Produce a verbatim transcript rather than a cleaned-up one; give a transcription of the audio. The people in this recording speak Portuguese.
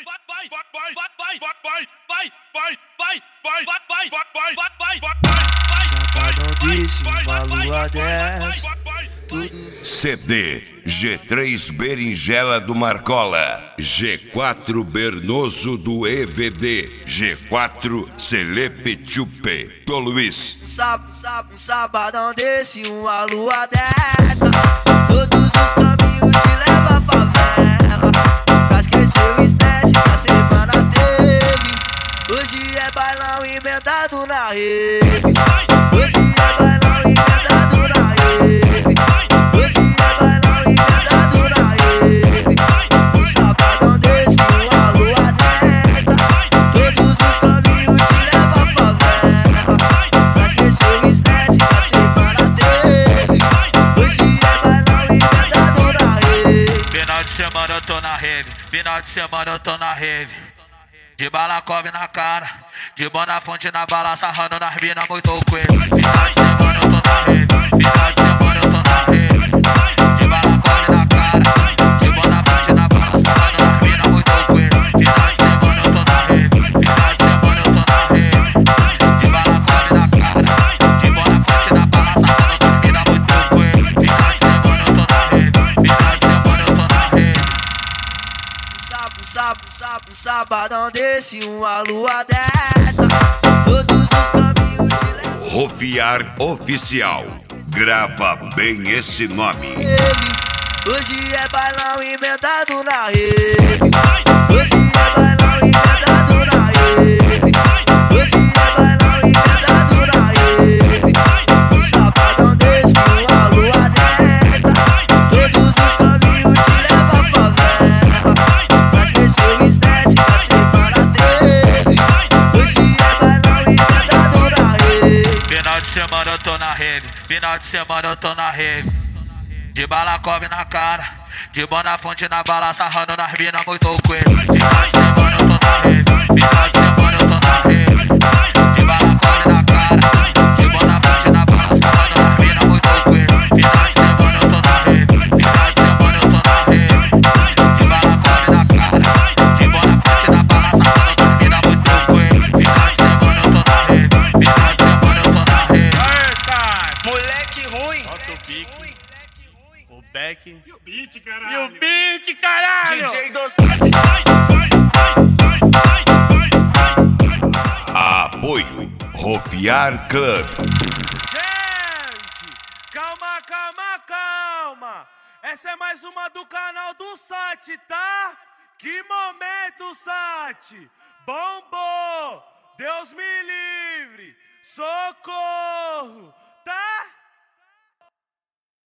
C D G três Berinjela do Marcola, G quatro Bernoso do E V D, G quatro Celepe Chupe do Luiz. Um sábado, sábado, um sabadão desse, uma lua dessa, todos os caminhos te levam à favela. Pra esquecer o estresse que a semana teve. Hoje é bailão emendado na rede. Hoje é bailão emendado na rede. Hoje é bailão emendado na rede. Um sabadão desse, uma lua dessa, todos os caminhos te levam à favela. Pra esquecer o estresse que a semana teve. Hoje é bailão emendado na rede. Final de semana eu tô na rave, final de semana eu tô na rave. De balacove na cara, de Bonafonte na bala, sarrando nas mina muito coelho. Final de semana eu tô na rave, final de semana eu tô na rave. De balacove na cara, de Bonafonte na bala, sarrando nas mina muito coelho. Final de semana eu tô na rave, final de semana eu tô na rave. De balacove na cara, de Bonafonte na bala, sarrando nas mina muito coelho. Final de semana eu tô na rave, final de semana eu tô na rave. Sábado, sábado, sábado, sabadão desse, uma lua dessa, todos os caminhos te levam. Rofiar Oficial, grava bem esse nome. Hoje é bailão emendado na rede. Hoje é bailão emendado na rede. Hoje é bailão emendado na rede. Um sabadão desse, uma lua dessa, todos os caminhos te levam à favela. Pra esquecer o estresse que a semana teve. Hoje é bailão emendado na rede. Final de semana eu tô na rave, final de semana eu tô na rave. De balacove na cara, de Bonafonte na bala, sarrando nas mina muito coelho. Final de semana eu tô na rave, final de semana eu tô na rave. De balacove na cara, de Bonafonte na bala, sarrando nas mina muito coelho. Final de semana eu tô na rave, final de semana eu tô na rave. De balacove na cara, de Bonafonte na bala, sarrando nas mina muito coelho. Final de semana eu tô na rave, final de semana eu tô na rave. Moleque ruim. O Beck E o beat, caralho. e o beat, caralho! D J dos... Apoio Rofiar Club. Gente, calma, calma, calma. Essa é mais uma do canal do Sati, tá? Que momento, Sati. Bombou. Deus me livre. Socorro.